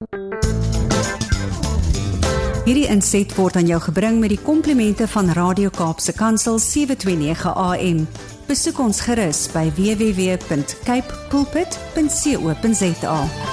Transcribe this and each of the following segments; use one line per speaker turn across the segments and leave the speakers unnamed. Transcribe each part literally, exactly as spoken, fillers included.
Hierdie inset word aan jou gebring met die komplimente van Radio Kaapse Kansel sewe twee nege A M. Besoek ons gerus by w w w punt cape pulpit punt co punt za.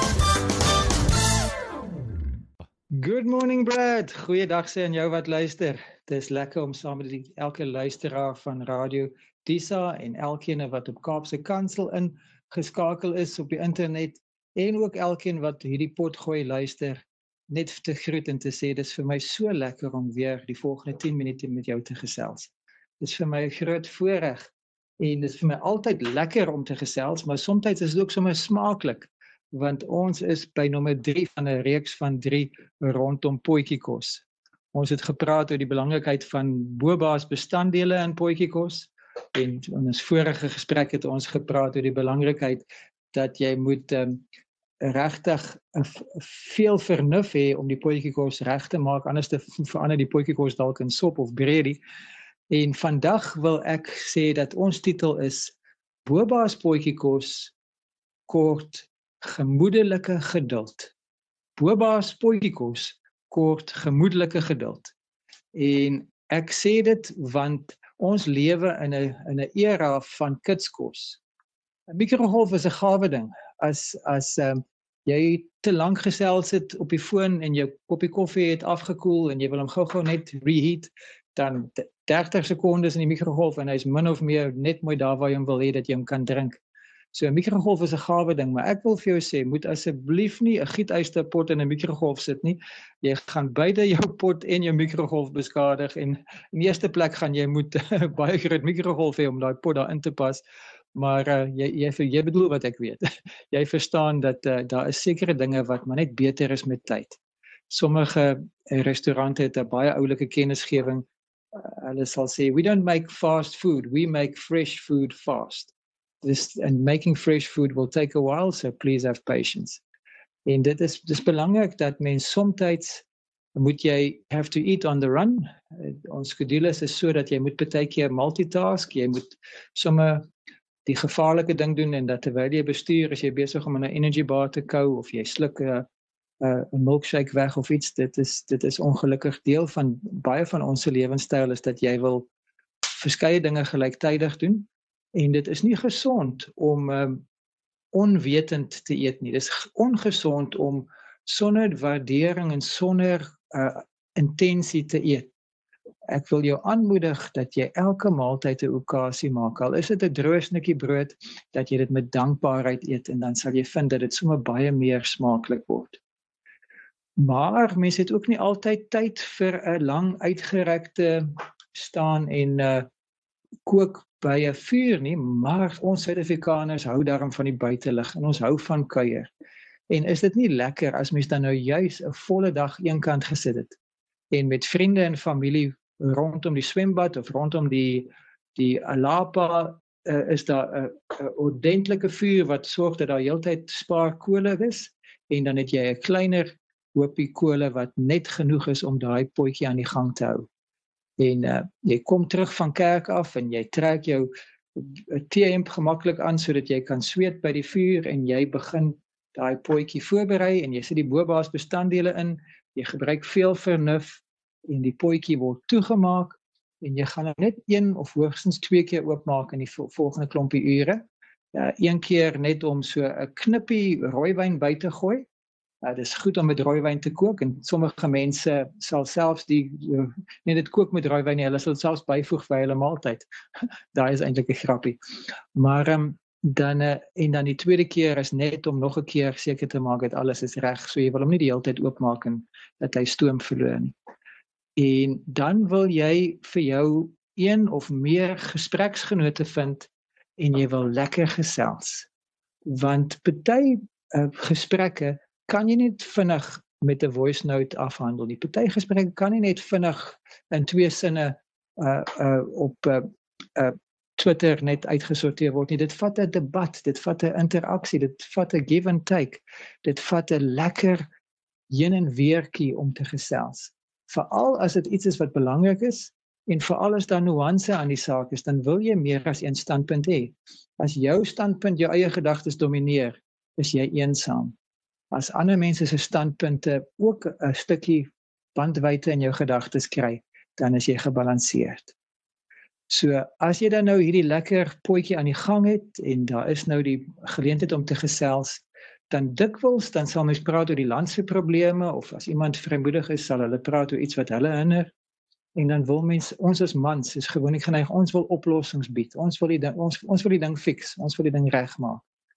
Good morning Brad, goeiedag sê aan jou wat luister. Het is lekker om saam met die, elke luisteraar van Radio Disa en elkeen wat op Kaapse Kansel ingeskakel is op die internet en ook elkeen wat hierdie potgooi luister, net te groet en te sê, dit is vir my so lekker om weer die volgende tien minute met jou te gesels. Dit is vir my 'n groot voorreg en dit is vir my altyd lekker om te gesels, maar soms is dit ook sommer smaaklik, want ons is by nommer drie van 'n reeks van drie rondom potjiekos. Ons het gepraat oor die belangrikheid van boba's bestanddele in potjiekos en in ons vorige gesprek het ons gepraat oor die belangrikheid dat jy moet um, regtig veel vernuf hê om die potjiekos reg te maak, anders te verander die potjiekos dalk in sop of breedie. En vandag wil ek sê dat ons titel is Boba's potjiekos kort gemoedelike geduld. Boba's potjiekos kort gemoedelike geduld. En ek sê dit want ons lewe in 'n in 'n era van kitskos. 'n Mikrogolf is 'n gawe ding. As as um, jy te lank gesels het op die foon en jou koppie koffie het afgekoel en jy wil hom gou-gou net reheat, dan dertig sekondes in die mikrogolf en hy is min of meer net mooi daar waar jy hom wil hê dat jy hom kan drink. So 'n mikrogolf is 'n gawe ding, maar ek wil vir jou sê, moet asseblief nie 'n gieteysterpot in 'n mikrogolf sit nie. Jy gaan beide jou pot en jou mikrogolf beskadig en in die eerste plek gaan jy moet baie groot mikrogolf hê om daai pot daarin te pas. Maar uh, jy, jy, jy bedoel wat ek weet. Jy verstaan dat uh, daar is sekere dinge wat maar net beter is met tyd. Sommige restaurante het 'n baie oulike kennisgewing. Uh, hulle sal sê, we don't make fast food, we make fresh food fast. This, and making fresh food will take a while, so please have patience. En dit is, dit is belangrik dat mens somtyds moet jy have to eat on the run. Uh, ons skedules is so dat jy moet baie keer multitask, jy moet sommer die gevaarlike ding doen en dat terwyl jy bestuur, as jy besig om in 'n energy bar te kou of jy sluk 'n 'n milkshake weg of iets, dit is dit is ongelukkig deel van baie van ons lewenstyl is dat jy wil verskeie dinge gelyktydig doen en dit is nie gesond om um, onwetend te eet nie. Dit is ongesond om sonder waardering en sonder uh, intensie te eet. Ek wil jou aanmoedig dat jy elke maaltyd 'n okasie maak. Al is dit 'n droë stukkie brood, dat jy dit met dankbaarheid eet en dan sal jy vind dat dit sommer baie meer smaaklik word. Maar mense het ook nie altyd tyd vir 'n lang uitgerekte staan en uh, kook by 'n vuur nie, maar ons Suid-Afrikaners hou daarom van die buitelug en ons hou van kuier. En is dit nie lekker as mens dan nou juis 'n volle dag eenkant gesit het en met vriende en familie rondom die swembad of rondom die die Alapa uh, is daar 'n uh, uh, ordentlike vuur wat sorg dat daar heeltyd spaar kole is en dan het jy 'n kleiner hoopie kole wat net genoeg is om daai potjie aan die gang te hou. En uh, jy kom terug van kerk af en jy trek jou T-hemp gemaklik aan sodat jy kan sweet by die vuur en jy begin daai potjie voorberei en jy sit die boba's bestanddele in, jy gebruik veel vernuf en die potjie word toegemaak en jy gaan hom net een of hoogstens twee keer oopmaak in die volgende klompie ure. Ja, een keer net om so 'n knippie rooiwyn by te gooi. Ja, dit is goed om met rooiwyn te kook en sommige mense sal selfs die, nie dit kook met rooiwyn nie, hulle sal selfs byvoeg by hulle maaltyd. Daai is eintlik 'n grappie. Maar um, dan, uh, en dan die tweede keer is net om nog 'n keer seker te maak dat alles is reg, so jy wil hom nie die hele tyd oopmaak en dat hy stoom verloor nie. En dan wil jy vir jou een of meer gespreksgenote vind en jy wil lekker gesels. Want party uh, gesprekke kan jy net vinnig met 'n voice note afhandel nie. Party gesprekke kan jy net vinnig in twee sinne uh, uh, op uh, uh, Twitter net uitgesorteer word nie. Dit vat 'n debat, dit vat 'n interaksie, dit vat 'n give and take, dit vat 'n lekker heen en weertjie om te gesels. Veral as dit iets is wat belangrik is en veral as daar nuance aan die saak is, dan wil jy meer as een standpunt hê. As jou standpunt jou eie gedagtes domineer, is jy eensaam. as ander mense se standpunte ook 'n stukkie bandwydte in jou gedagtes kry, dan is jy gebalanseerd. So, as jy dan nou hierdie lekker potjie aan die gang het, en daar is nou die geleentheid om te gesels, dan dikwels, dan sal mens praat oor die land se probleme, of as iemand vrymoedig is, sal hulle praat oor iets wat hulle hinder, en dan wil mens, ons as mans, is gewoonlik geneig, ons wil oplossings bied, ons wil die ding, ons, ons wil die ding fix, ons wil die ding regmaak.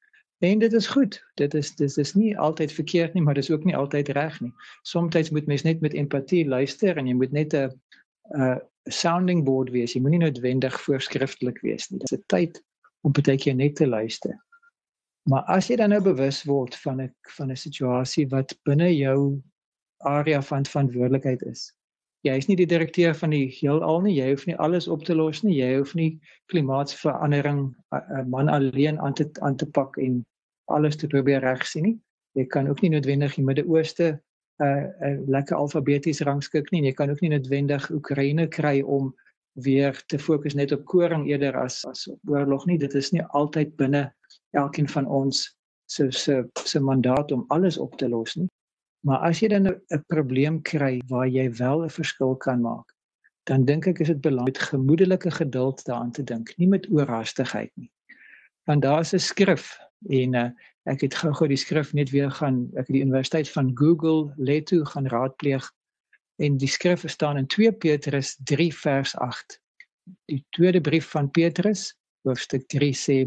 En dit is goed, dit is, dit is nie altyd verkeerd nie, maar dit is ook nie altyd reg nie. Somtyds moet mens net met empathie luister, en jy moet net 'n 'n sounding board wees, jy moet nie noodwendig voorskriftelik wees nie. Dit is 'n tyd om partykeer net te luister. Maar as jy dan nou bewus word van 'n van 'n situasie wat binne jou area van verantwoordelikheid is. Jy is nie die direkteur van die heelal nie, jy hoef nie alles op te los nie, jy hoef nie klimaatsverandering 'n man alleen aan te aan te pak en alles te probeer regsien nie. Jy kan ook nie noodwendig die Midde-Ooste 'n uh, uh, lekker alfabeties rangskik nie, en jy kan ook nie noodwendig Oekraïne kry om weer te fokus net op koring eerder as as op oorlog nie. Dit is nie altyd binne elkeen van ons se se se mandaat om alles op te los nie. Maar as jy dan 'n probleem kry waar jy wel 'n verskil kan maak, dan dink ek is dit belangrik met gemoedelike geduld daaraan te dink, nie met oorhaastigheid nie. Want daar is 'n skrif, en uh, ek het gou-gou die skrif net weer gaan, ek het die Universiteit van Google Leto gaan raadpleeg, en die skrif staan in twee Petrus drie vers agt. Die tweede brief van Petrus, hoofstuk drie sê,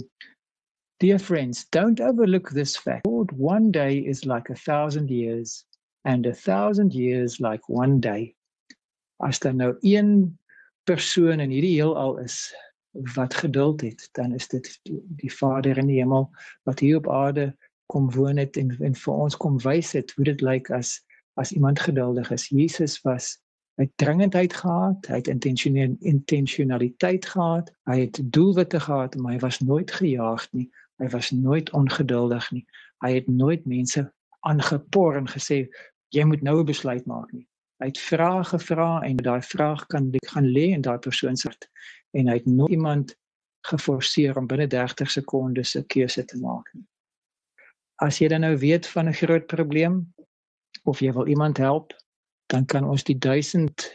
Dear friends, don't overlook this fact. Lord, one day is like a thousand years, and a thousand years like one day. As daar nou een persoon in hierdie heelal is wat geduld het, dan is dit die, die Vader in die hemel wat hier op aarde kom woon het en, en vir ons kom wys het hoe dit lyk as as iemand geduldig is. Jesus was, hy het dringendheid gehad, hy het intentionaliteit gehad, hy het doelwitte gehad, maar hy was nooit gejaagd nie, hy was nooit ongeduldig nie, hy het nooit mense aangepor en gesê, jy moet nou 'n besluit maak nie. Hy het vrae gevra en daai vraag kan gaan lê in daai persoon se hart, en hy het nooit iemand geforseer om binne dertig sekondes 'n keuse te maak nie. As jy dan nou weet van 'n groot probleem, of jy wil iemand help, dan kan ons die duisend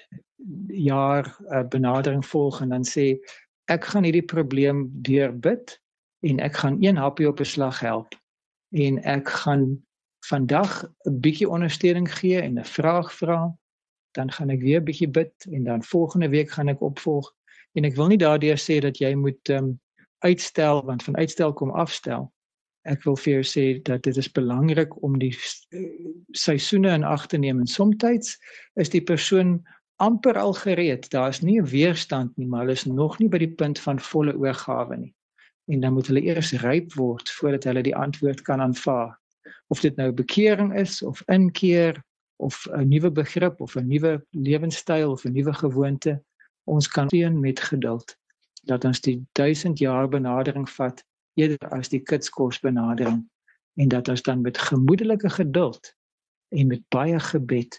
jaar uh, benadering volg en dan sê, ek gaan hierdie probleem deurbid, en ek gaan een happie op 'n slag help, en ek gaan vandag 'n bietjie ondersteuning gee en 'n vraag vra, dan gaan ek weer 'n bietjie bid, en dan volgende week gaan ek opvolg, en ek wil nie daardeur sê dat jy moet um, uitstel, want van uitstel kom afstel. Ek wil vir jou sê dat dit is belangrik om die seisoene in ag te neem, en somtyds is die persoon amper al gereed, daar is nie 'n weerstand nie, maar hulle is nog nie by die punt van volle oorgawe nie, en dan moet hulle eers ryp word, voordat hulle die antwoord kan aanvaar. Of dit nou bekering is, of inkeer, of 'n nuwe begrip, of 'n nuwe lewenstyl, of 'n nuwe gewoonte, ons kan steun met geduld, dat ons die duisend jaar benadering vat, eerder as die kitskos benadering, en dat ons dan met gemoedelike geduld, en met baie gebed,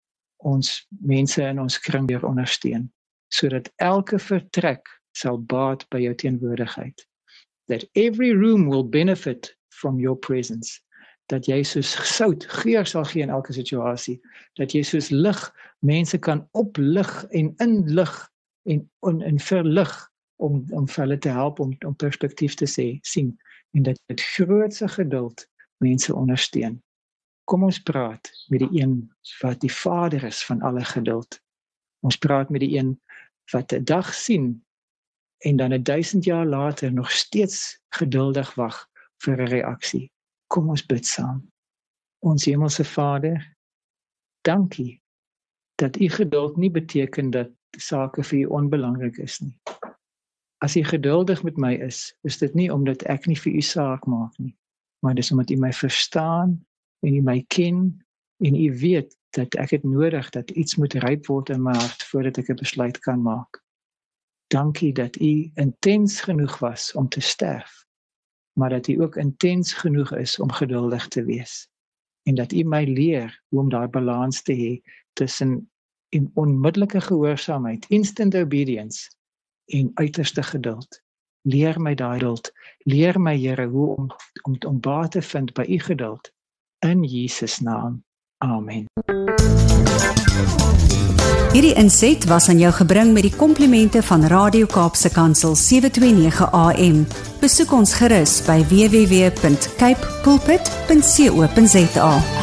ons mense in ons kring weer ondersteun, sodat elke vertrek sal baat by jou teenwoordigheid. That every room will benefit from your presence. Dat jy soos sout geur sal gee in elke situasie, dat jy soos lig mense kan oplig en inlig en, en, en verlig om, om vir hulle te help om, om perspektief te sê, sien, en dat met grootse geduld mense ondersteun. Kom ons praat met die een wat die Vader is van alle geduld. Ons praat met die een wat 'n dag sien en dan 'n duisend jaar later nog steeds geduldig wag vir 'n reaksie. Kom ons bid saam. Ons hemelse Vader, dankie dat u geduld nie beteken dat sake vir u onbelangrik is nie. As u geduldig met my is, is dit nie omdat ek nie vir u saak maak nie, maar dis omdat u my verstaan en u my ken en u weet dat ek het nodig dat iets moet ryp word in my hart voordat ek 'n besluit kan maak. Dankie dat u intens genoeg was om te sterf, maar dat u ook intens genoeg is om geduldig te wees. En dat u my leer hoe om daai balans te hê tussen in onmiddellike gehoorsaamheid, instant obedience, en uiterste geduld. Leer my daai geduld. Leer my, Here, hoe om om om baat te vind by u geduld in Jesus naam. Amen.
Hierdie inset was aan jou gebring met die komplimente van Radio Kaapse Kansel sewe twee nege A M. Besoek ons gerus by w w w punt cape pulpit punt co punt za.